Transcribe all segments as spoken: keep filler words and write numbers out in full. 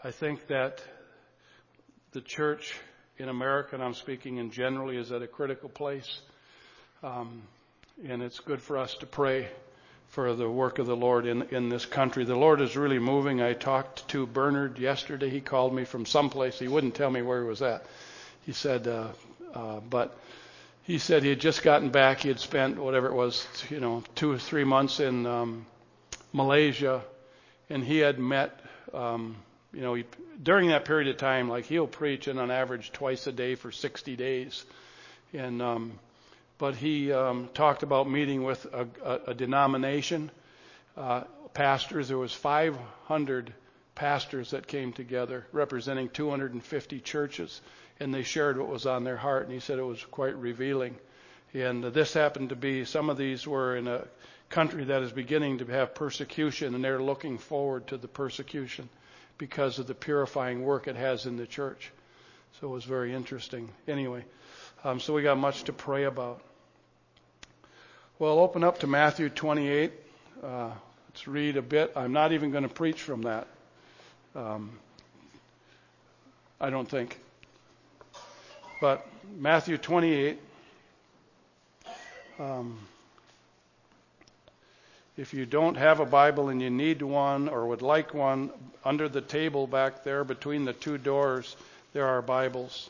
I think that the church in America, and I'm speaking in generally, is at a critical place. Um, and it's good for us to pray for the work of the Lord in, in this country. The Lord is really moving. I talked to Bernard yesterday. He called me from someplace. He wouldn't tell me where he was at. He said, uh, uh, but he said he had just gotten back. He had spent whatever it was, you know, two or three months in um, Malaysia, and he had met, um, you know, he, during that period of time, like he'll preach and on average twice a day for sixty days, and um, but he um, talked about meeting with a, a, a denomination, uh, pastors. There was five hundred pastors that came together representing two hundred fifty churches, and they shared what was on their heart, and he said it was quite revealing. And uh, this happened to be, some of these were in a country that is beginning to have persecution, and they're looking forward to the persecution because of the purifying work it has in the church. So it was very interesting. Anyway, um, so we got much to pray about. Well, open up to Matthew twenty-eight. Uh, let's read a bit. I'm not even going to preach from that. Um, I don't think. But Matthew twenty-eight. Um, if you don't have a Bible and you need one or would like one, under the table back there between the two doors, there are Bibles.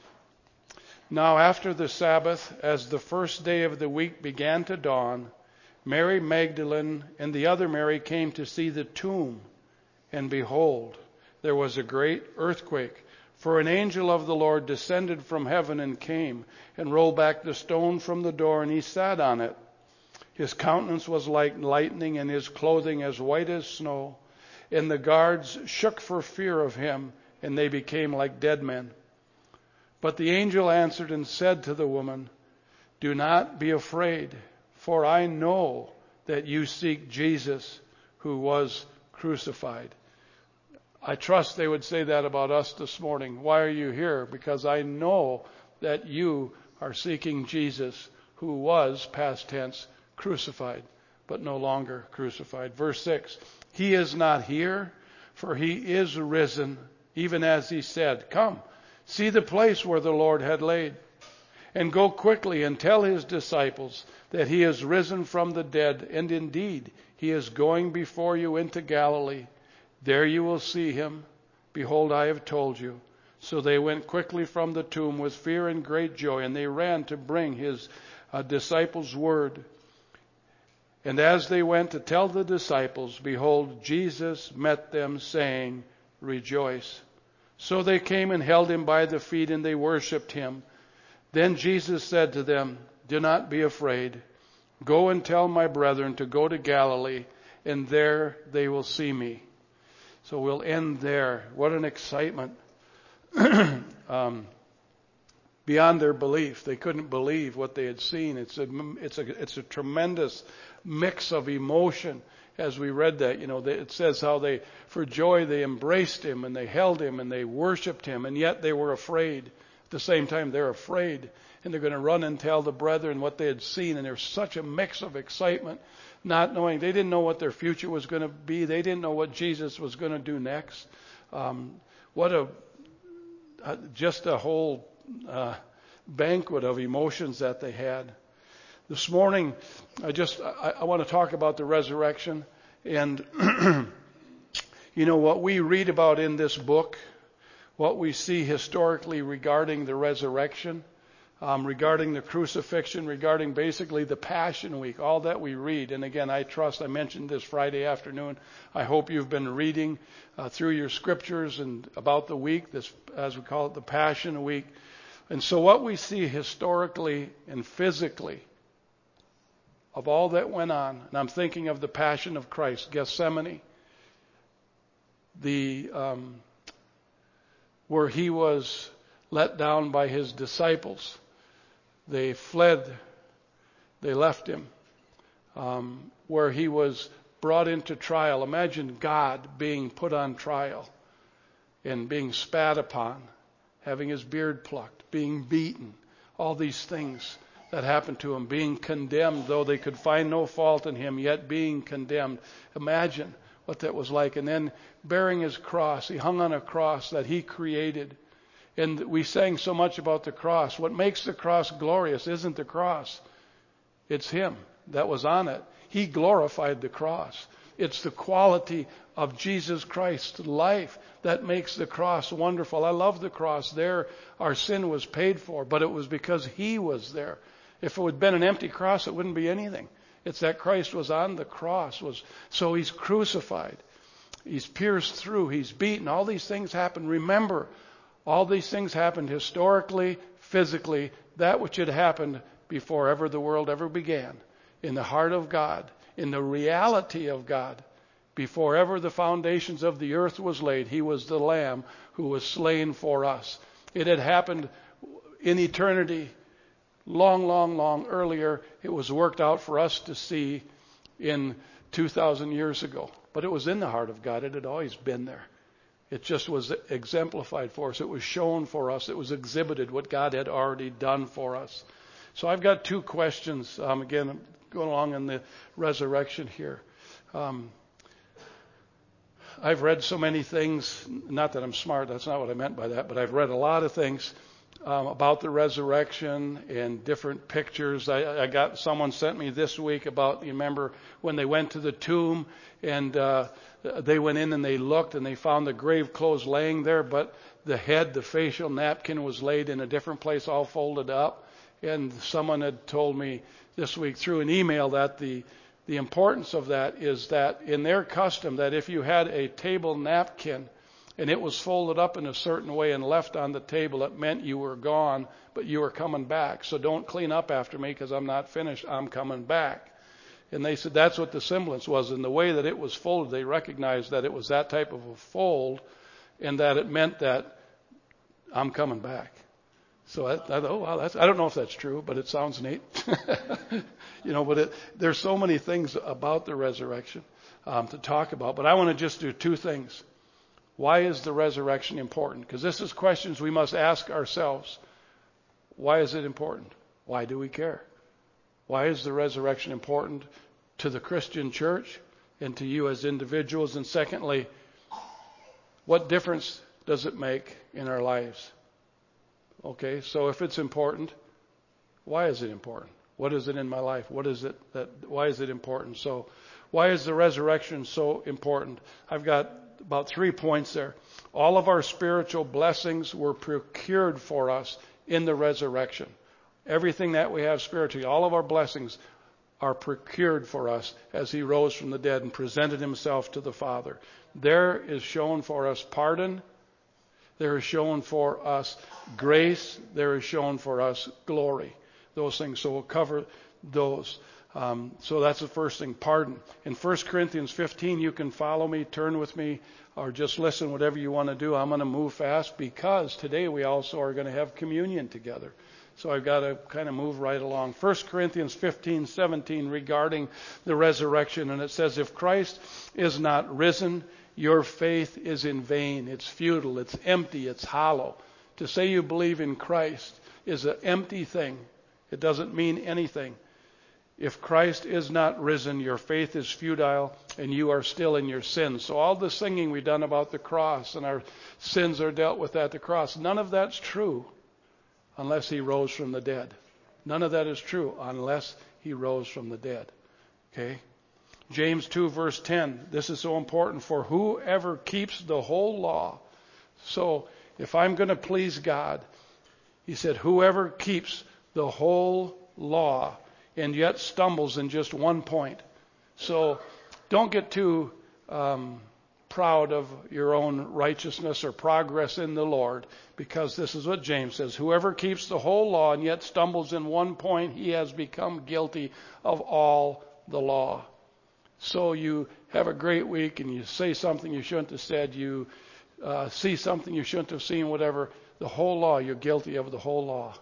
Now after the Sabbath, as the first day of the week began to dawn, Mary Magdalene and the other Mary came to see the tomb. And behold, there was a great earthquake, for an angel of the Lord descended from heaven and came and rolled back the stone from the door, and he sat on it. His countenance was like lightning, and his clothing as white as snow. And the guards shook for fear of him, and they became like dead men. But the angel answered and said to the woman, "Do not be afraid, for I know that you seek Jesus who was crucified." I trust they would say that about us this morning. Why are you here? Because I know that you are seeking Jesus who was, past tense, crucified, but no longer crucified. Verse six, he is not here, for he is risen, even as he said. Come, see the place where the Lord had laid, and go quickly and tell his disciples that he is risen from the dead, and indeed he is going before you into Galilee. There you will see him. Behold, I have told you. So they went quickly from the tomb with fear and great joy, and they ran to bring his uh, disciples word. And as they went to tell the disciples, behold, Jesus met them, saying, "Rejoice." So they came and held him by the feet, and they worshipped him. Then Jesus said to them, "Do not be afraid. Go and tell my brethren to go to Galilee, and there they will see me." So we'll end there. What an excitement. um, beyond their belief. They couldn't believe what they had seen. It's a, it's a, it's a tremendous mix of emotion as we read that. You know, it says how they, for joy, they embraced him and they held him and they worshiped him, and yet they were afraid. At the same time, they're afraid, and they're going to run and tell the brethren what they had seen, and there's such a mix of excitement. Not knowing, they didn't know what their future was going to be. They didn't know what Jesus was going to do next. Um, what a, uh, just a whole uh, banquet of emotions that they had. This morning, I just, I, I want to talk about the resurrection. And, you know, what we read about in this book, what we see historically regarding the resurrection, Um, regarding the crucifixion, regarding basically the Passion Week, all that we read. And again, I trust, I mentioned this Friday afternoon, I hope you've been reading uh, through your scriptures and about the week, this, as we call it, the Passion Week. And so what we see historically and physically of all that went on, and I'm thinking of the Passion of Christ, Gethsemane, the um, where he was let down by his disciples. They fled, they left him, um, where he was brought into trial. Imagine God being put on trial and being spat upon, having his beard plucked, being beaten, all these things that happened to him, being condemned, though they could find no fault in him, yet being condemned. Imagine what that was like. And then bearing his cross, he hung on a cross that he created. And we sang so much about the cross. What makes the cross glorious isn't the cross. It's him that was on it. He glorified the cross. It's the quality of Jesus Christ's life that makes the cross wonderful. I love the cross. There, our sin was paid for, but it was because he was there. If it had been an empty cross, it wouldn't be anything. It's that Christ was on the cross. Was so he's crucified. He's pierced through. He's beaten. All these things happen. Remember, all these things happened historically, physically, that which had happened before ever the world ever began, in the heart of God, in the reality of God. Before ever the foundations of the earth was laid, he was the Lamb who was slain for us. It had happened in eternity, long, long, long earlier. It was worked out for us to see in two thousand years ago. But it was in the heart of God. It had always been there. It just was exemplified for us. It was shown for us. It was exhibited what God had already done for us. So I've got two questions. Um, again, I'm going along in the resurrection here. Um, I've read so many things. Not that I'm smart. That's not what I meant by that. But I've read a lot of things um, about the resurrection and different pictures. I, I got someone sent me this week about, you remember when they went to the tomb and uh, they went in and they looked and they found the grave clothes laying there, but the head, the facial napkin was laid in a different place, all folded up. And someone had told me this week through an email that the the importance of that is that in their custom, that if you had a table napkin and it was folded up in a certain way and left on the table, it meant you were gone, but you were coming back. So don't clean up after me because I'm not finished. I'm coming back. And they said that's what the semblance was. In the way that it was folded, they recognized that it was that type of a fold and that it meant that I'm coming back. So I, I thought, oh, wow, that's, I don't know if that's true, but it sounds neat. you know, but it, there's so many things about the resurrection um, to talk about. But I want to just do two things. Why is the resurrection important? Because this is questions we must ask ourselves. Why is it important? Why do we care? Why is the resurrection important to the Christian church and to you as individuals? And secondly, what difference does it make in our lives? Okay, so if it's important, why is it important? What is it in my life? What is it that, why is it important? So why is the resurrection so important? I've got about three points there. All of our spiritual blessings were procured for us in the resurrection. Everything that we have spiritually, all of our blessings are procured for us as he rose from the dead and presented himself to the Father. There is shown for us pardon. There is shown for us grace. There is shown for us glory. Those things. So we'll cover those. Um, so that's the first thing, pardon. In First Corinthians fifteen, you can follow me, turn with me, or just listen, whatever you want to do. I'm going to move fast because today we also are going to have communion together. So I've got to kind of move right along. First Corinthians fifteen, seventeen regarding the resurrection. And it says, if Christ is not risen, your faith is in vain. It's futile. It's empty. It's hollow. To say you believe in Christ is an empty thing. It doesn't mean anything. If Christ is not risen, your faith is futile and you are still in your sins. So all the singing we've done about the cross and our sins are dealt with at the cross, none of that's true unless he rose from the dead. None of that is true unless he rose from the dead. Okay? James two verse ten, this is so important. For whoever keeps the whole law. So if I'm going to please God, he said, whoever keeps the whole law and yet stumbles in just one point. So don't get too um, proud of your own righteousness or progress in the Lord, because this is what James says. Whoever keeps the whole law and yet stumbles in one point, he has become guilty of all the law. So you have a great week and you say something you shouldn't have said, you uh, see something you shouldn't have seen, whatever. The whole law, you're guilty of the whole law.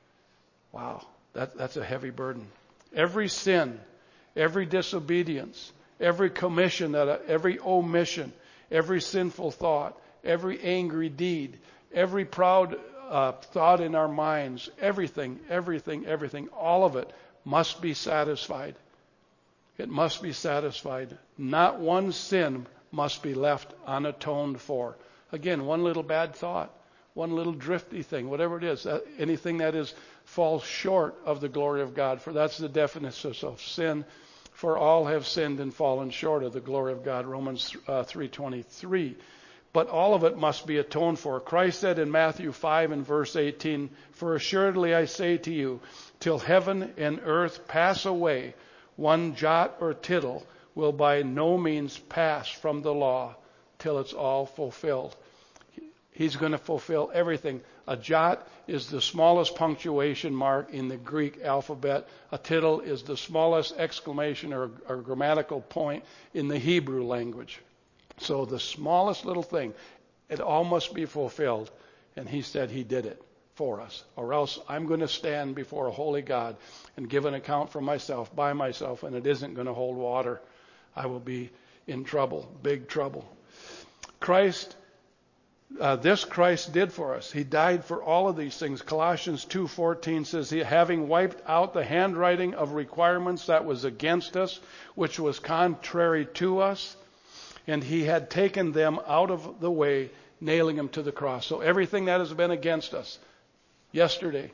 Wow, that, that's a heavy burden. Every sin, every disobedience, every commission, that every omission, every sinful thought, every angry deed, every proud uh, thought in our minds, everything, everything, everything, all of it must be satisfied. It must be satisfied. Not one sin must be left unatoned for. Again, one little bad thought, one little drifty thing, whatever it is, uh, anything that is falls short of the glory of God. For that's the definition of sin. For all have sinned and fallen short of the glory of God. Romans uh, three twenty-three. But all of it must be atoned for. Christ said in Matthew five and verse eighteen, "For assuredly I say to you, till heaven and earth pass away, one jot or tittle will by no means pass from the law till it's all fulfilled." He's going to fulfill everything. A jot is the smallest punctuation mark in the Greek alphabet. A tittle is the smallest exclamation or, or grammatical point in the Hebrew language. So the smallest little thing, it all must be fulfilled. And he said he did it for us. Or else I'm going to stand before a holy God and give an account for myself, by myself, and it isn't going to hold water. I will be in trouble, big trouble. Christ, uh, this Christ did for us. He died for all of these things. Colossians two fourteen says, he, having wiped out the handwriting of requirements that was against us, which was contrary to us, and he had taken them out of the way, nailing them to the cross. So everything that has been against us, yesterday,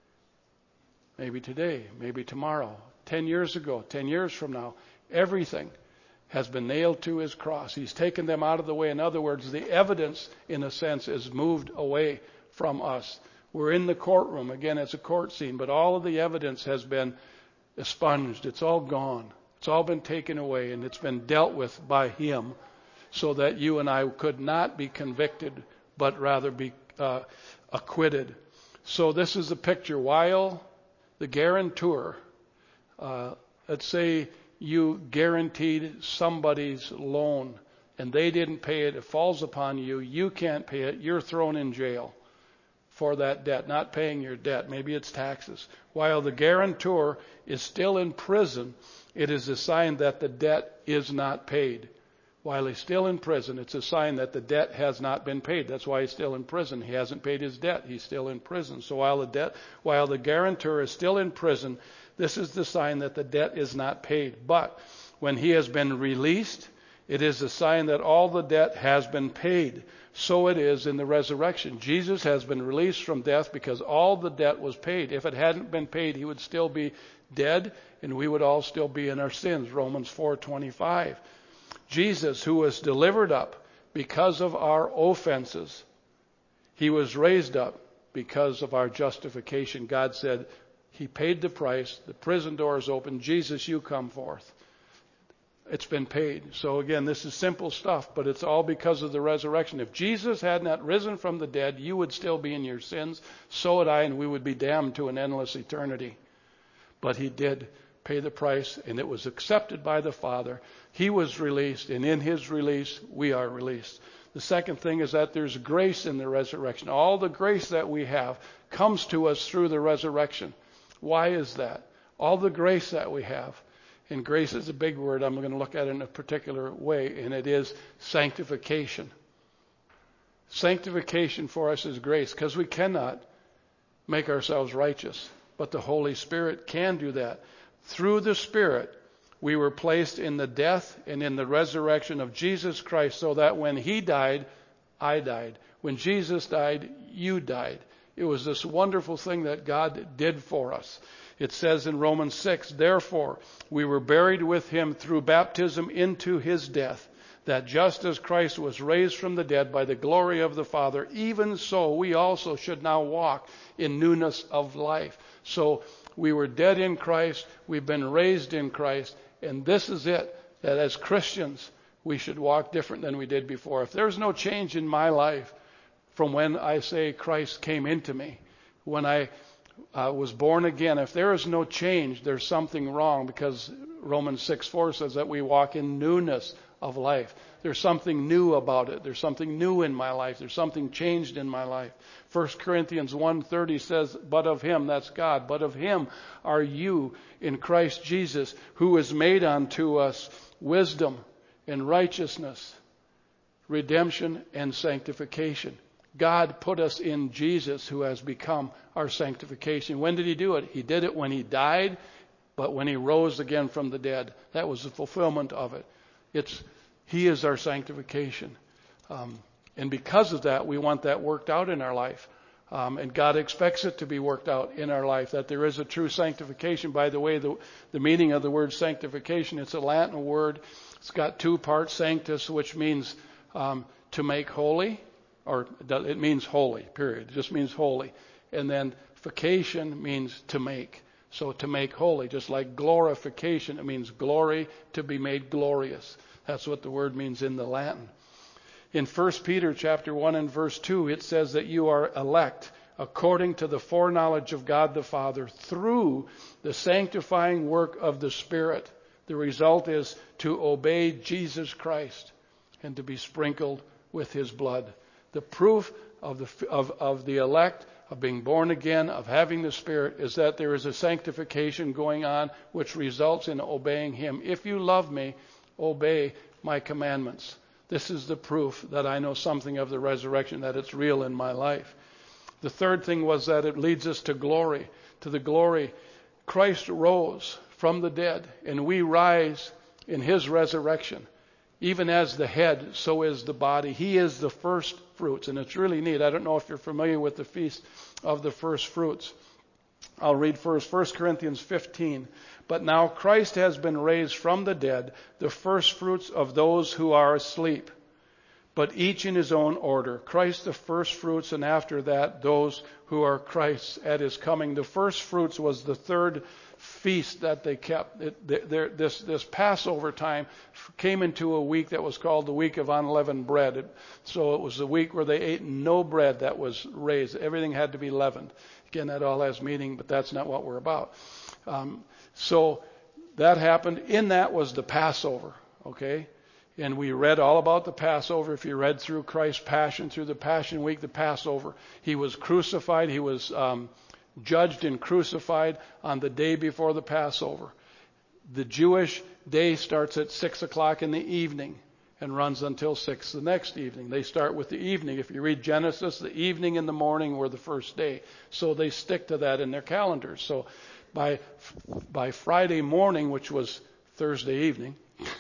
maybe today, maybe tomorrow, ten years ago, ten years from now, everything has been nailed to his cross. He's taken them out of the way. In other words, the evidence, in a sense, is moved away from us. We're in the courtroom. Again, it's a court scene, but all of the evidence has been expunged. It's all gone. It's all been taken away, and it's been dealt with by him so that you and I could not be convicted, but rather be uh, acquitted. So this is the picture. While the guarantor, uh, let's say you guaranteed somebody's loan and they didn't pay it, it falls upon you, you can't pay it, you're thrown in jail for that debt, not paying your debt. Maybe it's taxes. While the guarantor is still in prison, it is a sign that the debt is not paid. While he's still in prison, it's a sign that the debt has not been paid. That's why he's still in prison. He hasn't paid his debt. He's still in prison. So while the debt, while the guarantor is still in prison, this is the sign that the debt is not paid. But when he has been released, it is a sign that all the debt has been paid. So it is in the resurrection. Jesus has been released from death because all the debt was paid. If it hadn't been paid, he would still be dead, and we would all still be in our sins. Romans four twenty-five. Jesus, who was delivered up because of our offenses, he was raised up because of our justification. God said, he paid the price. The prison door is open. Jesus, you come forth. It's been paid. So again, this is simple stuff, but it's all because of the resurrection. If Jesus had not risen from the dead, you would still be in your sins. So would I, and we would be damned to an endless eternity. But he did pay the price, and it was accepted by the Father. He was released, and in his release, we are released. The second thing is that there's grace in the resurrection. All the grace that we have comes to us through the resurrection. Why is that? All the grace that we have. And grace is a big word. I'm going to look at it in a particular way, and it is sanctification. Sanctification for us is grace, because we cannot make ourselves righteous, but the Holy Spirit can do that. Through the Spirit, we were placed in the death and in the resurrection of Jesus Christ, so that when he died, I died. When Jesus died, you died. It was this wonderful thing that God did for us. It says in Romans six, therefore, we were buried with him through baptism into his death, that just as Christ was raised from the dead by the glory of the Father, even so we also should now walk in newness of life. So we were dead in Christ, we've been raised in Christ, and this is it, that as Christians, we should walk different than we did before. If there's no change in my life from when I say Christ came into me, when I uh, was born again, if there is no change, there's something wrong, because Romans six four says that we walk in newness of life. There's something new about it. There's something new in my life. There's something changed in my life. First Corinthians one thirty says, but of him, that's God, but of him are you in Christ Jesus, who is made unto us wisdom and righteousness, redemption and sanctification. God put us in Jesus, who has become our sanctification. When did he do it? He did it when he died, but when he rose again from the dead. That was the fulfillment of it. It's He is our sanctification. Um, and because of that, we want that worked out in our life. Um, and God expects it to be worked out in our life, that there is a true sanctification. By the way, the, the meaning of the word sanctification, it's a Latin word. It's got two parts, sanctus, which means um, to make holy, or it means holy, period. It just means holy. And then fication means to make. So to make holy, just like glorification, it means glory, to be made glorious. That's what the word means in the Latin. In First Peter chapter one and verse two, it says that you are elect according to the foreknowledge of God the Father through the sanctifying work of the Spirit. The result is to obey Jesus Christ and to be sprinkled with his blood. The proof of the, of, of the elect, of being born again, of having the Spirit, is that there is a sanctification going on which results in obeying him. If you love me, obey my commandments. This is the proof that I know something of the resurrection, that it's real in my life. The third thing was that it leads us to glory, to the glory. Christ rose from the dead, and we rise in his resurrection. Even as the head, so is the body. He is the first fruits, and it's really neat. I don't know if you're familiar with the feast of the first fruits. I'll read first, First Corinthians fifteen. But now Christ has been raised from the dead, the first fruits of those who are asleep. But each in his own order. Christ the first fruits, and after that those who are Christ's at his coming. The first fruits was the third feast that they kept. It, they, this, this Passover time came into a week that was called the week of unleavened bread. It, so it was the week where they ate no bread that was raised. Everything had to be leavened. Again, that all has meaning, but that's not what we're about. Um, so that happened. In that was the Passover, okay? And we read all about the Passover. If you read through Christ's Passion, through the Passion Week, the Passover, he was crucified. He was um, judged and crucified on the day before the Passover. The Jewish day starts at six o'clock in the evening and runs until six the next evening. They start with the evening. If you read Genesis, the evening and the morning were the first day. So they stick to that in their calendars. So by by Friday morning, which was Thursday evening,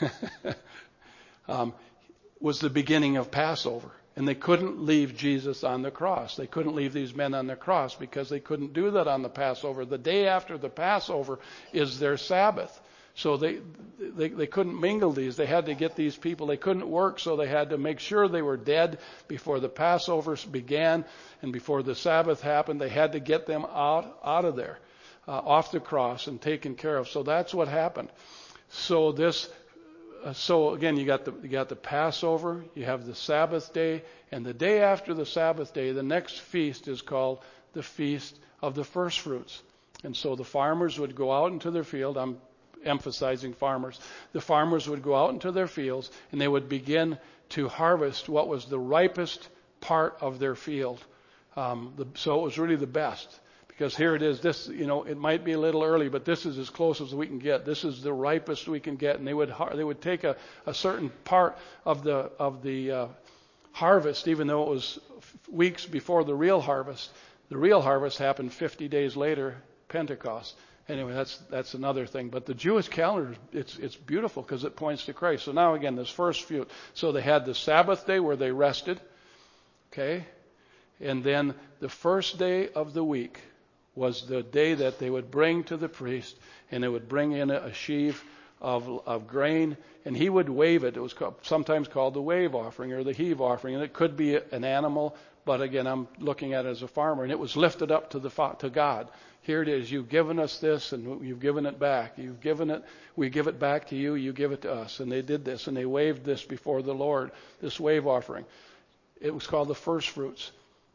um, was the beginning of Passover. And they couldn't leave Jesus on the cross. They couldn't leave these men on the cross because they couldn't do that on the Passover. The day after the Passover is their Sabbath. So they, they they couldn't mingle these. They had to get these people. They couldn't work, so they had to make sure they were dead before the Passover began and before the Sabbath happened. They had to get them out, out of there, uh, off the cross and taken care of. So that's what happened. So this, uh, so again, you got the you got the Passover, you have the Sabbath day, and the day after the Sabbath day, the next feast is called the Feast of the First Fruits. And so the farmers would go out into their field. I'm emphasizing farmers. The farmers would go out into their fields and they would begin to harvest what was the ripest part of their field. Um, the, so it was really the best, because here it is. This, you know, it might be a little early, but this is as close as we can get. This is the ripest we can get, and they would they would take a, a certain part of the of the uh, harvest, even though it was weeks before the real harvest. The real harvest happened fifty days later, Pentecost. Anyway, that's that's another thing. But the Jewish calendar, it's it's beautiful because it points to Christ. So now again, this first few. So they had the Sabbath day where they rested, okay, and then the first day of the week was the day that they would bring to the priest, and they would bring in a, a sheaf of of grain, and he would wave it. It was called, sometimes called the wave offering or the heave offering, and it could be an animal. But again, I'm looking at it as a farmer, and it was lifted up to the to God. Here it is. You've given us this, and you've given it back. You've given it. We give it back to you. You give it to us. And they did this, and they waved this before the Lord, this wave offering. It was called the first fruits.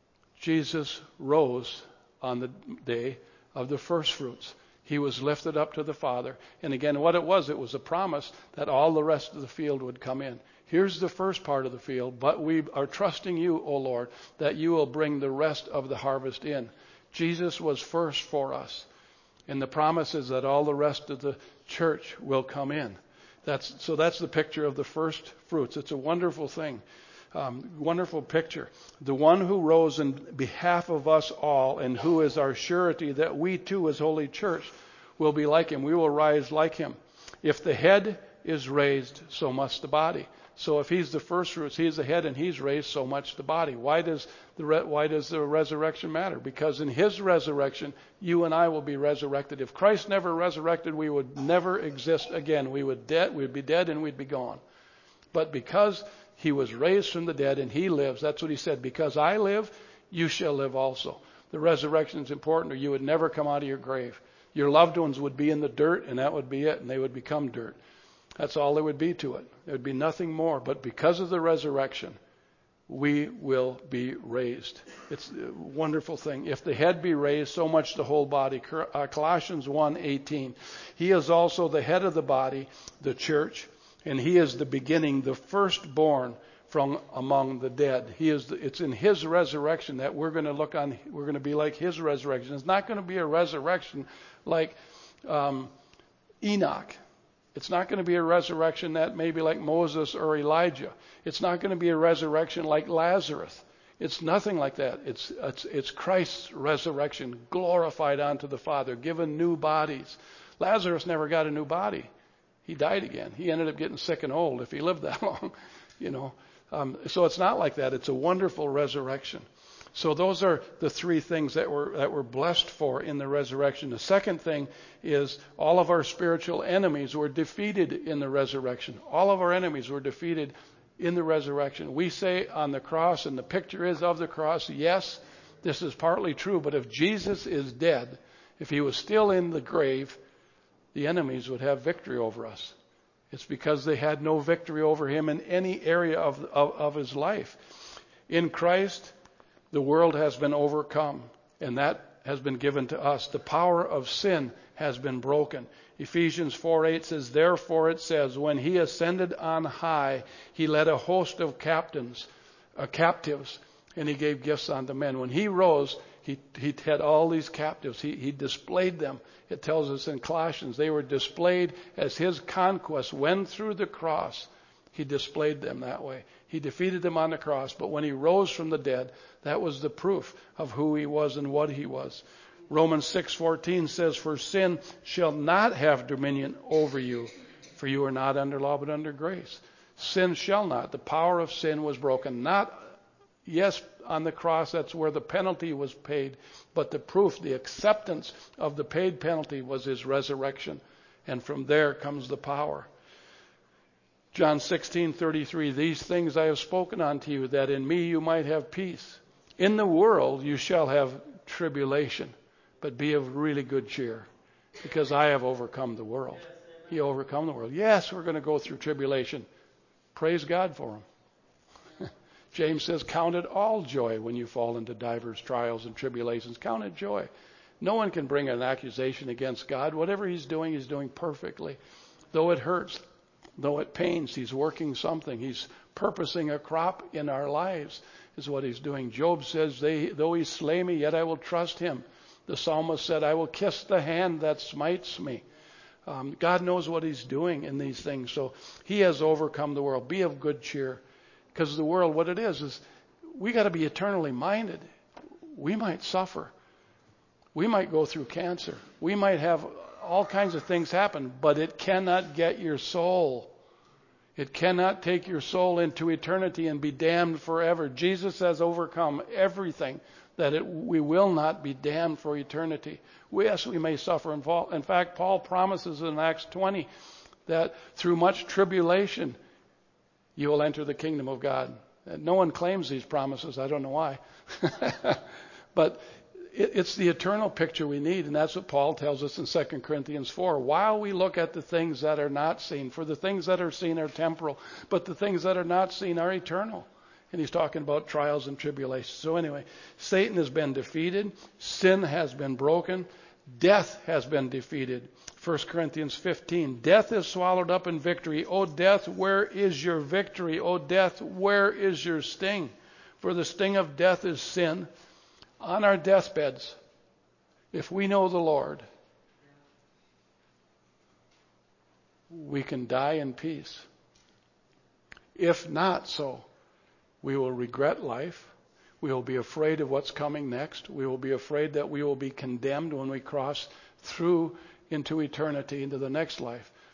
Jesus rose on the day of the first fruits. He was lifted up to the Father. And again, what it was, it was a promise that all the rest of the field would come in. Here's the first part of the field, but we are trusting you, O Lord, that you will bring the rest of the harvest in. Jesus was first for us. And the promise is that all the rest of the church will come in. That's, so that's the picture of the first fruits. It's a wonderful thing. Um, wonderful picture. The one who rose in behalf of us all, and who is our surety that we too as Holy Church will be like him. We will rise like him. If the head is raised, so must the body. So if he's the first fruits, he's the head, and he's raised, so much the body. Why does the re- why does the resurrection matter? Because in his resurrection, you and I will be resurrected. If Christ never resurrected, we would never exist again. We would dead, we'd be dead, and we'd be gone. But because he was raised from the dead and he lives, that's what he said. Because I live, you shall live also. The resurrection is important, or you would never come out of your grave. Your loved ones would be in the dirt, and that would be it, and they would become dirt. That's all there would be to it. There would be nothing more. But because of the resurrection, we will be raised. It's a wonderful thing. If the head be raised, so much the whole body. Colossians one eighteen. He is also the head of the body, the church, and he is the beginning, the firstborn from among the dead. He is. The, it's in his resurrection that we're going to look on. We're going to be like his resurrection. It's not going to be a resurrection like um, Enoch. It's not going to be a resurrection that may be like Moses or Elijah. It's not going to be a resurrection like Lazarus. It's nothing like that. It's, it's, it's Christ's resurrection, glorified unto the Father, given new bodies. Lazarus never got a new body. He died again. He ended up getting sick and old if he lived that long, you know. Um, so it's not like that. It's a wonderful resurrection. So those are the three things that we're, that we're blessed for in the resurrection. The second thing is all of our spiritual enemies were defeated in the resurrection. All of our enemies were defeated in the resurrection. We say on the cross, and the picture is of the cross, yes, this is partly true, but if Jesus is dead, if he was still in the grave, the enemies would have victory over us. It's because they had no victory over him in any area of, of, of his life. In Christ, the world has been overcome, and that has been given to us. The power of sin has been broken. Ephesians four eight says, therefore it says, when he ascended on high, he led a host of captains, uh, captives, and he gave gifts unto men. When he rose, he, he had all these captives. He, he displayed them. It tells us in Colossians, they were displayed as his conquest went through the cross. He displayed them that way. He defeated them on the cross, but when he rose from the dead, that was the proof of who he was and what he was. Romans six fourteen says, for sin shall not have dominion over you, for you are not under law but under grace. Sin shall not. The power of sin was broken. Not, yes, on the cross, that's where the penalty was paid, but the proof, the acceptance of the paid penalty was his resurrection, and from there comes the power. John sixteen thirty-three, these things I have spoken unto you, that in me you might have peace. In the world you shall have tribulation, but be of really good cheer, because I have overcome the world. He overcome the world. Yes, we're going to go through tribulation. Praise God for him. James says, count it all joy when you fall into divers trials and tribulations. Count it joy. No one can bring an accusation against God. Whatever he's doing, he's doing perfectly. Though it hurts, though it pains, he's working something. He's purposing a crop in our lives is what he's doing. Job says, they, though he slay me, yet I will trust him. The psalmist said, I will kiss the hand that smites me. Um, God knows what he's doing in these things. So he has overcome the world. Be of good cheer. Because the world, what it is, is we got to be eternally minded. We might suffer. We might go through cancer. We might have all kinds of things happen, but it cannot get your soul. It cannot take your soul into eternity and be damned forever. Jesus has overcome everything, that it, we will not be damned for eternity. We, yes, we may suffer and fall. In fact, Paul promises in Acts twenty that through much tribulation, you will enter the kingdom of God. And no one claims these promises. I don't know why. But it, it's the eternal picture we need, and that's what Paul tells us in Second Corinthians four. While we look at the things that are not seen, for the things that are seen are temporal, but the things that are not seen are eternal. And he's talking about trials and tribulations. So anyway, Satan has been defeated. Sin has been broken. Death has been defeated. First Corinthians fifteen, death is swallowed up in victory. O death, where is your victory? O death, where is your sting? For the sting of death is sin. On our deathbeds, if we know the Lord, we can die in peace. If not so, we will regret life. We will be afraid of what's coming next. We will be afraid that we will be condemned when we cross through into eternity, into the next life.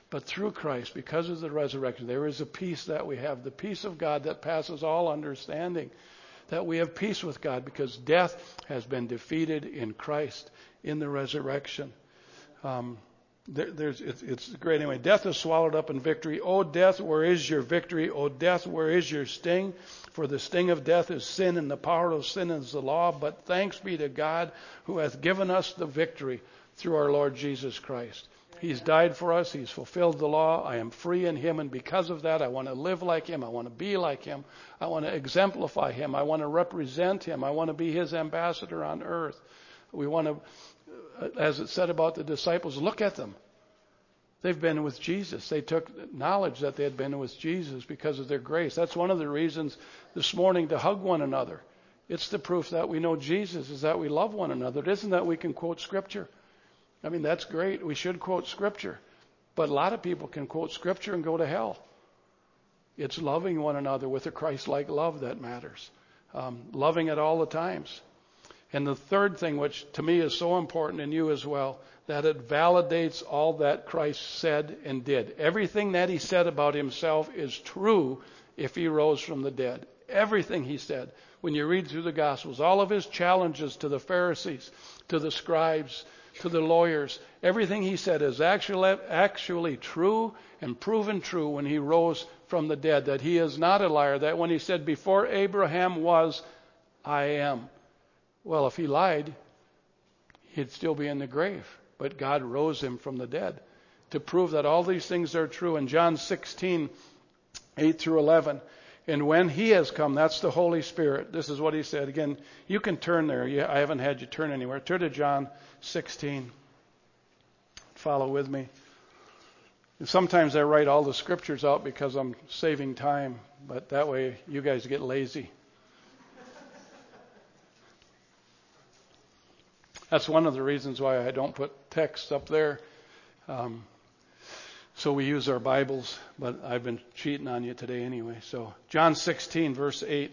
But through Christ, because of the resurrection, there is a peace that we have, the peace of God that passes all understanding, that we have peace with God because death has been defeated in Christ in the resurrection. Um, there, there's, it's, it's great anyway. Death is swallowed up in victory. O death, where is your victory? O death, where is your sting? For the sting of death is sin, and the power of sin is the law. But thanks be to God who hath given us the victory through our Lord Jesus Christ. He's died for us. He's fulfilled the law. I am free in him. And because of that, I want to live like him. I want to be like him. I want to exemplify him. I want to represent him. I want to be his ambassador on earth. We want to, as it said about the disciples, look at them. They've been with Jesus. They took knowledge that they had been with Jesus because of their grace. That's one of the reasons this morning to hug one another. It's the proof that we know Jesus, is that we love one another. It isn't that we can quote Scripture. I mean, that's great. We should quote Scripture. But a lot of people can quote Scripture and go to hell. It's loving one another with a Christ-like love that matters. Um, loving at all the times. And the third thing, which to me is so important in you as well, that it validates all that Christ said and did. Everything that he said about himself is true if he rose from the dead. Everything he said. When you read through the Gospels, all of his challenges to the Pharisees, to the scribes, to the lawyers, everything he said is actually, actually true and proven true when he rose from the dead. That he is not a liar. That when he said, before Abraham was, I am. Well, if he lied, he'd still be in the grave. But God rose him from the dead to prove that all these things are true. In John sixteen, eight through eleven, and when he has come, that's the Holy Spirit. This is what he said. Again, you can turn there. I haven't had you turn anywhere. Turn to John sixteen. Follow with me. And sometimes I write all the scriptures out because I'm saving time, but that way you guys get lazy. That's one of the reasons why I don't put text up there. Um, so we use our Bibles, but I've been cheating on you today anyway. So John sixteen, verse eight.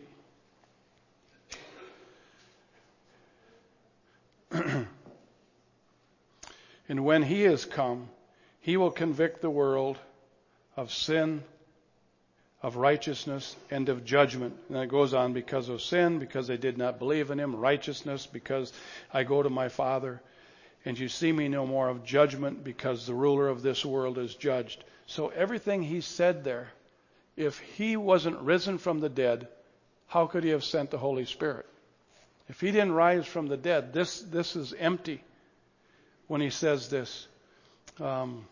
And when he is come, he will convict the world of sin, of righteousness, and of judgment. And it goes on, because of sin, because they did not believe in him; righteousness, because I go to my Father, and you see me no more; of judgment, because the ruler of this world is judged. So everything he said there, if he wasn't risen from the dead, how could he have sent the Holy Spirit? If he didn't rise from the dead, this, this is empty when he says this. Um,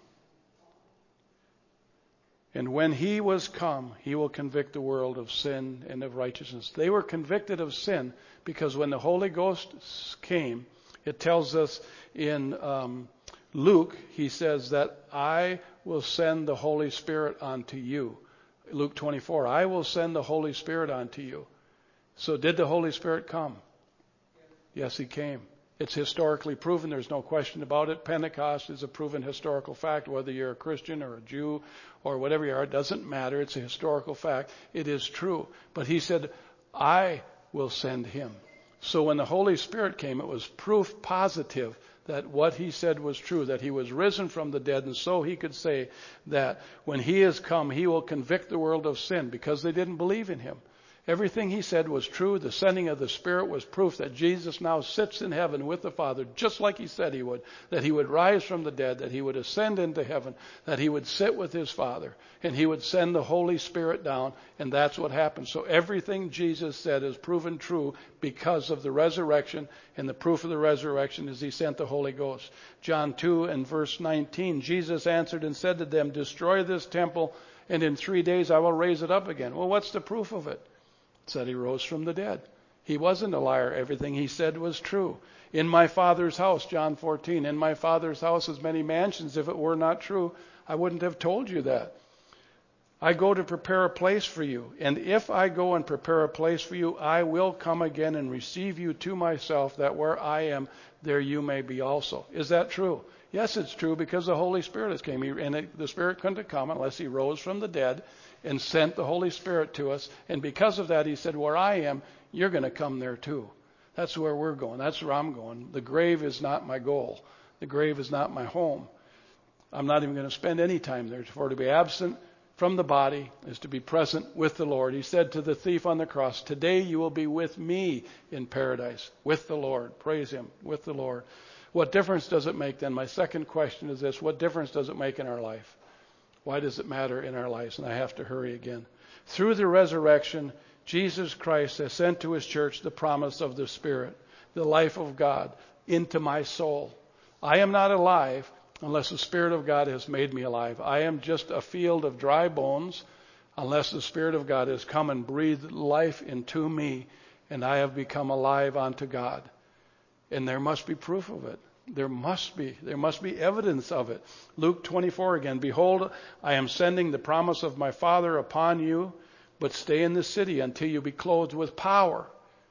And when he was come, he will convict the world of sin and of righteousness. They were convicted of sin because when the Holy Ghost came, it tells us in um, Luke, he says that I will send the Holy Spirit unto you. Luke twenty-four, I will send the Holy Spirit unto you. So did the Holy Spirit come? Yes, he came. It's historically proven. There's no question about it. Pentecost is a proven historical fact. Whether you're a Christian or a Jew or whatever you are, it doesn't matter. It's a historical fact. It is true. But he said, I will send him. So when the Holy Spirit came, it was proof positive that what he said was true, that he was risen from the dead. And so he could say that when he has come, he will convict the world of sin because they didn't believe in him. Everything he said was true. The sending of the Spirit was proof that Jesus now sits in heaven with the Father, just like he said he would, that he would rise from the dead, that he would ascend into heaven, that he would sit with his Father, and he would send the Holy Spirit down, and that's what happened. So everything Jesus said is proven true because of the resurrection, and the proof of the resurrection is he sent the Holy Ghost. John two and verse nineteen, Jesus answered and said to them, destroy this temple, and in three days I will raise it up again. Well, what's the proof of it? Said he rose from the dead. He wasn't a liar. Everything he said was true. In my Father's house, John fourteen, in my Father's house is many mansions. If it were not true, I wouldn't have told you that. I go to prepare a place for you. And if I go and prepare a place for you, I will come again and receive you to myself, that where I am, there you may be also. Is that true? Yes, it's true, because the Holy Spirit has come. He, and it, the Spirit couldn't have come unless he rose from the dead and sent the Holy Spirit to us. And because of that, he said, where I am, you're going to come there too. That's where we're going. That's where I'm going. The grave is not my goal. The grave is not my home. I'm not even going to spend any time there. For to be absent from the body is to be present with the Lord. He said to the thief on the cross, today you will be with me in paradise, with the Lord. Praise him, with the Lord. What difference does it make then? My second question is this. What difference does it make in our life? Why does it matter in our lives? And I have to hurry again. Through the resurrection, Jesus Christ has sent to his church the promise of the Spirit, the life of God, into my soul. I am not alive unless the Spirit of God has made me alive. I am just a field of dry bones unless the Spirit of God has come and breathed life into me and I have become alive unto God. And there must be proof of it. There must be. There must be evidence of it. Luke twenty-four again. Behold, I am sending the promise of my Father upon you, but stay in the city until you be clothed with power.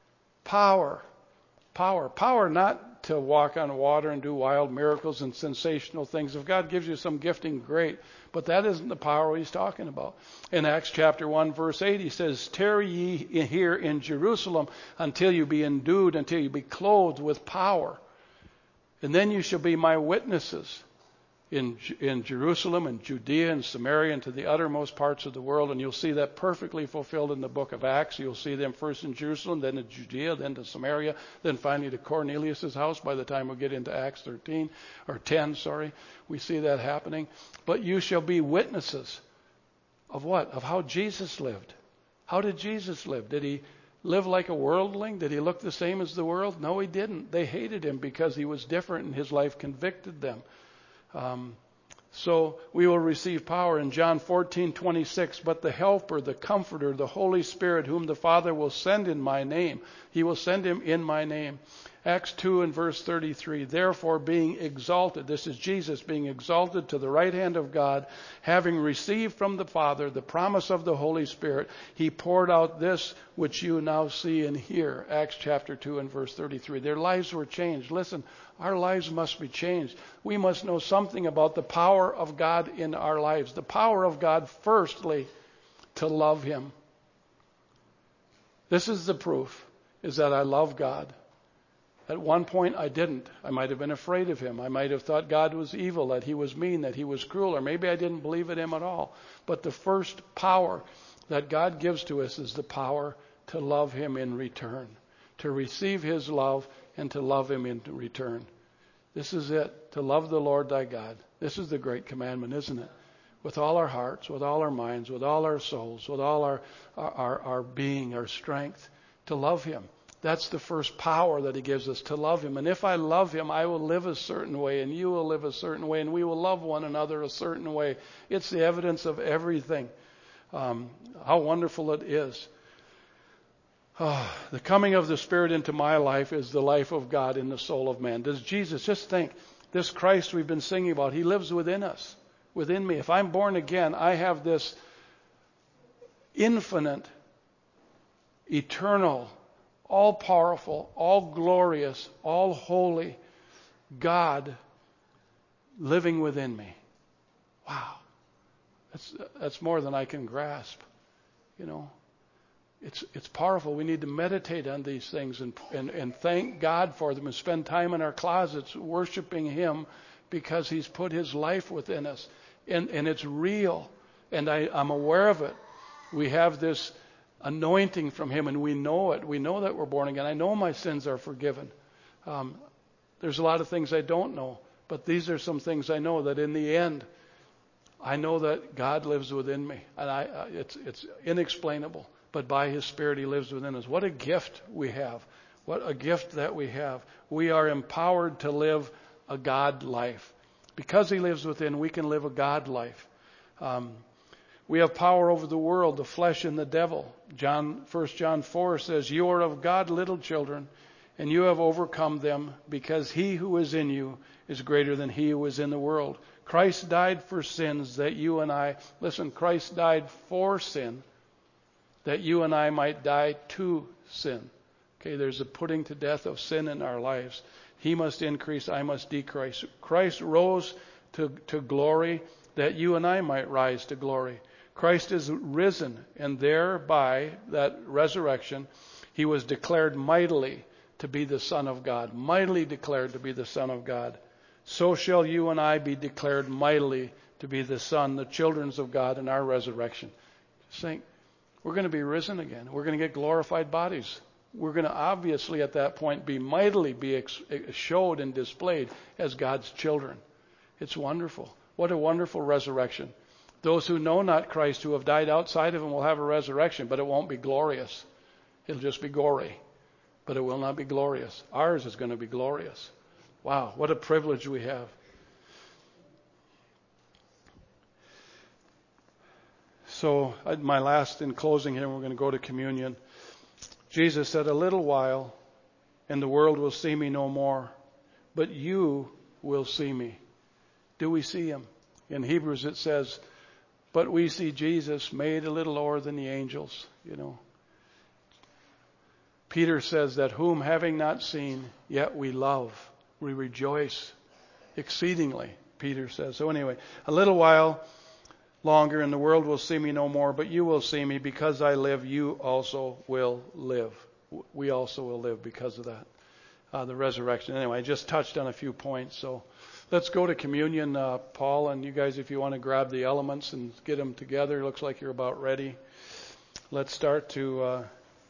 Power. Power. Power not to walk on water and do wild miracles and sensational things. If God gives you some gifting, great. But that isn't the power he's talking about. In Acts chapter one, verse eight, he says, tarry ye here in Jerusalem until you be endued, until you be clothed with power. And then you shall be my witnesses in in Jerusalem and Judea and Samaria and to the uttermost parts of the world. And you'll see that perfectly fulfilled in the book of Acts. You'll see them first in Jerusalem, then in Judea, then to Samaria, then finally to Cornelius' house by the time we get into Acts thirteen, or ten, sorry. We see that happening. But you shall be witnesses of what? Of how Jesus lived. How did Jesus live? Did he live like a worldling? Did he look the same as the world? No, he didn't. They hated him because he was different and his life convicted them. Um, so we will receive power in John fourteen twenty-six. But the Helper, the Comforter, the Holy Spirit, whom the Father will send in my name, he will send him in my name. Acts two and verse thirty-three. Therefore, being exalted, this is Jesus being exalted to the right hand of God, having received from the Father the promise of the Holy Spirit, he poured out this which you now see and hear. Acts chapter two and verse thirty-three. Their lives were changed. Listen, our lives must be changed. We must know something about the power of God in our lives. The power of God, firstly, to love him. This is the proof, is that I love God. At one point, I didn't. I might have been afraid of him. I might have thought God was evil, that he was mean, that he was cruel, or maybe I didn't believe in him at all. But the first power that God gives to us is the power to love him in return, to receive his love and to love him in return. This is it, to love the Lord thy God. This is the great commandment, isn't it? With all our hearts, with all our minds, with all our souls, with all our, our, our being, our strength, to love him. That's the first power that he gives us, to love him. And if I love him, I will live a certain way, and you will live a certain way, and we will love one another a certain way. It's the evidence of everything. Um, how wonderful it is. Oh, the coming of the Spirit into my life is the life of God in the soul of man. Does Jesus, just think, this Christ we've been singing about, he lives within us, within me. If I'm born again, I have this infinite, eternal, all-powerful, all-glorious, all-holy God living within me. Wow. That's that's more than I can grasp. You know, it's it's powerful. We need to meditate on these things and, and, and thank God for them and spend time in our closets worshiping him because he's put his life within us. And, and it's real. And I, I'm aware of it. We have this anointing from him, and we know it. We know that we're born again. I know my sins are forgiven. Um, there's a lot of things I don't know, but these are some things I know, that in the end, I know that God lives within me, and I, uh, it's it's inexplainable. But by his Spirit, he lives within us. What a gift we have! What a gift that we have! We are empowered to live a God life. Because he lives within, we can live a God life. Um, We have power over the world, the flesh, and the devil. John, First John four says, you are of God, little children, and you have overcome them, because he who is in you is greater than he who is in the world. Christ died for sins that you and I, listen, Christ died for sin, that you and I might die to sin. Okay, there's a putting to death of sin in our lives. He must increase, I must decrease. Christ rose to, to glory, that you and I might rise to glory. Christ is risen, and thereby that resurrection, he was declared mightily to be the Son of God, mightily declared to be the Son of God. so shall you and I be declared mightily to be the Son, the children of God in our resurrection. Just think, we're going to be risen again. We're going to get glorified bodies. We're going to obviously at that point be mightily be ex- showed and displayed as God's children. It's wonderful. What a wonderful resurrection. Those who know not Christ, who have died outside of him, will have a resurrection, but it won't be glorious. It'll just be gory, but it will not be glorious. Ours is going to be glorious. Wow, what a privilege we have. So my last, in closing here, we're going to go to communion. Jesus said, a little while, and the world will see me no more, but you will see me. Do we see him? In Hebrews it says, but we see Jesus made a little lower than the angels, you know. Peter says that whom having not seen, yet we love, we rejoice exceedingly, Peter says. So anyway, a little while longer and the world will see me no more, but you will see me. Because I live, you also will live. We also will live because of that, uh, the resurrection. Anyway, I just touched on a few points. So let's go to communion, uh, Paul, and you guys, if you want to grab the elements and get them together, it looks like you're about ready. Let's start to uh,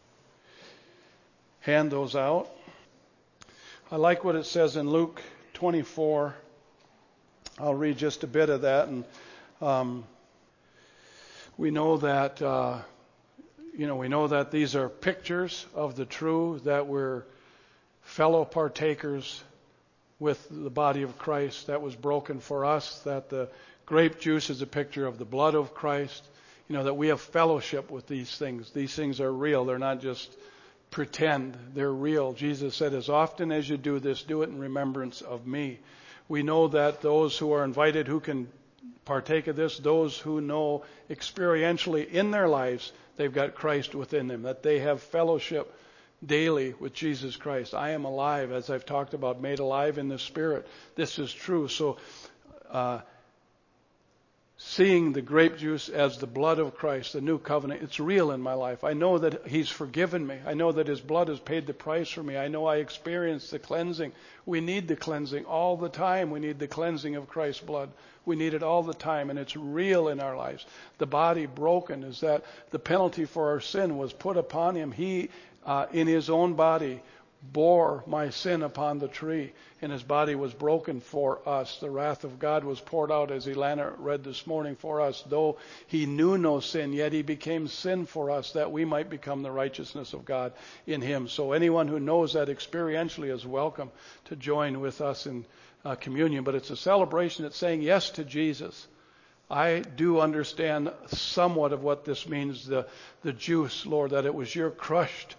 hand those out. I like what it says in Luke twenty-four. I'll read just a bit of that. And um, we know that, uh, you know, we know that these are pictures of the true, that we're fellow partakers with the body of Christ that was broken for us, that the grape juice is a picture of the blood of Christ. You know, that we have fellowship with these things. These things are real. They're not just pretend. They're real. Jesus said, as often as you do this, do it in remembrance of me. We know that those who are invited, who can partake of this, those who know experientially in their lives they've got Christ within them, that they have fellowship daily with Jesus Christ. I am alive, as I've talked about, made alive in the Spirit. This is true. So uh, seeing the grape juice as the blood of Christ, the new covenant, it's real in my life. I know that he's forgiven me. I know that his blood has paid the price for me. I know I experienced the cleansing. We need the cleansing all the time. We need the cleansing of Christ's blood. We need it all the time, and it's real in our lives. The body broken is that the penalty for our sin was put upon him. He, uh, in his own body, bore my sin upon the tree, and his body was broken for us. The wrath of God was poured out, as Elana read this morning, for us. Though he knew no sin, yet he became sin for us, that we might become the righteousness of God in him. So anyone who knows that experientially is welcome to join with us in uh, communion. But it's a celebration. It's saying yes to Jesus. I do understand somewhat of what this means, the, the juice, Lord, that it was your crushed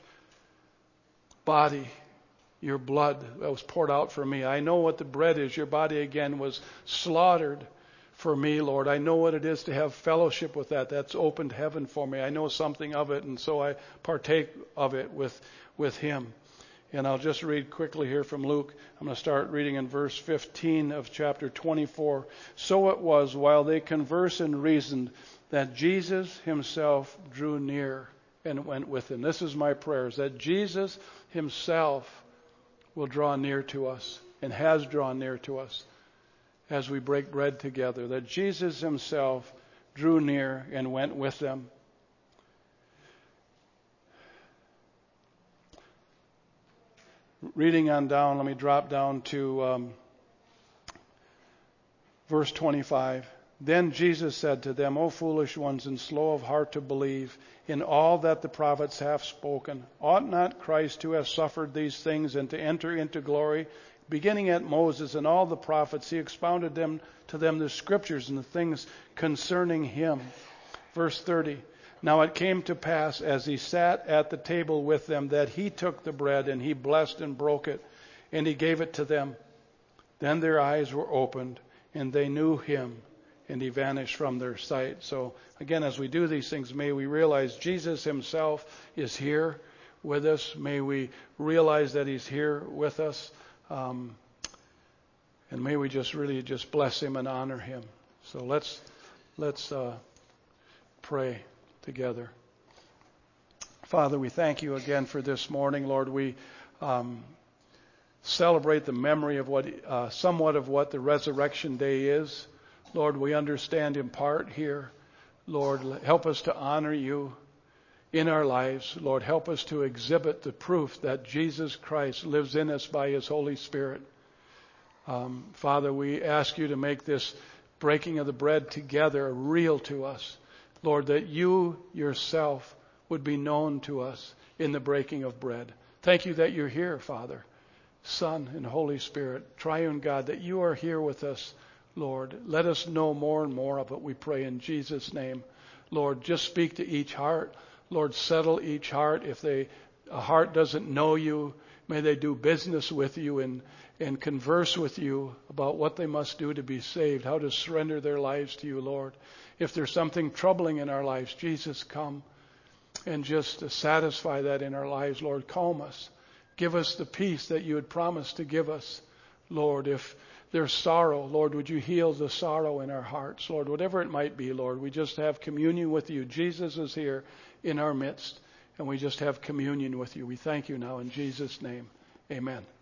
body, your blood that was poured out for me. I know what the bread is. Your body again was slaughtered for me, Lord. I know what it is to have fellowship with that. That's opened heaven for me. I know something of it, and so I partake of it with, with him. And I'll just read quickly here from Luke. I'm going to start reading in verse fifteen of chapter twenty-four. So it was, while they conversed and reasoned, that Jesus himself drew near and went with him. This is my prayer, is that Jesus himself will draw near to us and has drawn near to us as we break bread together. That Jesus himself drew near and went with them. Reading on down, let me drop down to um, verse twenty-five. Then Jesus said to them, O foolish ones, and slow of heart to believe in all that the prophets have spoken. Ought not Christ to have suffered these things and to enter into glory? Beginning at Moses and all the prophets, he expounded them to them the scriptures and the things concerning him. Verse thirty. Now it came to pass, as he sat at the table with them, that he took the bread and he blessed and broke it, and he gave it to them. Then their eyes were opened, and they knew him, and he vanished from their sight. So again, as we do these things, may we realize Jesus himself is here with us. May we realize that he's here with us. Um, and may we just really just bless him and honor him. So let's, let's uh, pray together. Father, we thank you again for this morning. Lord, we um, celebrate the memory of what, uh, somewhat of what the resurrection day is. Lord, we understand in part here. Lord, help us to honor you in our lives. Lord, help us to exhibit the proof that Jesus Christ lives in us by his Holy Spirit. Um, Father, we ask you to make this breaking of the bread together real to us. Lord, that you yourself would be known to us in the breaking of bread. Thank you that you're here, Father, Son, and Holy Spirit, triune God, that you are here with us, Lord. Let us know more and more of it, we pray in Jesus' name. Lord, just speak to each heart. Lord, settle each heart. If they, a heart doesn't know you, may they do business with you and, and converse with you about what they must do to be saved, how to surrender their lives to you, Lord. If there's something troubling in our lives, Jesus, come and just to satisfy that in our lives, Lord. Calm us. Give us the peace that you had promised to give us, Lord. If there's sorrow, Lord, would you heal the sorrow in our hearts, Lord, whatever it might be, Lord. We just have communion with you. Jesus is here in our midst, and we just have communion with you. We thank you now in Jesus' name. Amen.